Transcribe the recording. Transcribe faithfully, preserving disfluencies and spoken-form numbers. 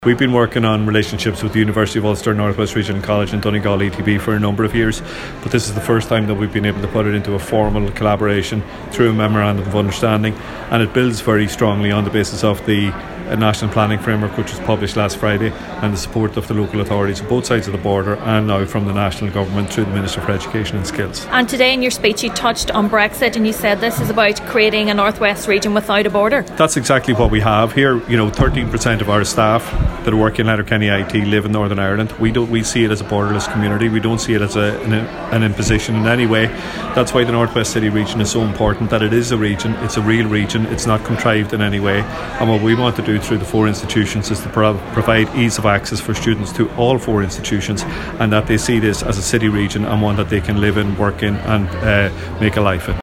We've been working on relationships with the University of Ulster Northwest Regional College and Donegal E T B for a number of years, but this is the first time that we've been able to put it into a formal collaboration through a memorandum of understanding, and it builds very strongly on the basis of the uh, National Planning Framework, which was published last Friday, and the support of the local authorities on both sides of the border and now from the national government through the Minister for Education and Skills. And today in your speech you touched on Brexit and you said this is about creating a Northwest region without a border. That's exactly what we have here. You know, thirteen percent of our staff that work in Letterkenny I T live in Northern Ireland. We don't we see it as a borderless community. We don't see it as a, an, an imposition in any way. That's why the Northwest City region is so important, that it is a region, it's a real region, it's not contrived in any way. And what we want to do through the four institutions is to pro- provide ease of access for students to all four institutions, and that they see this as a city region and one that they can live in, work in and uh, make a life in.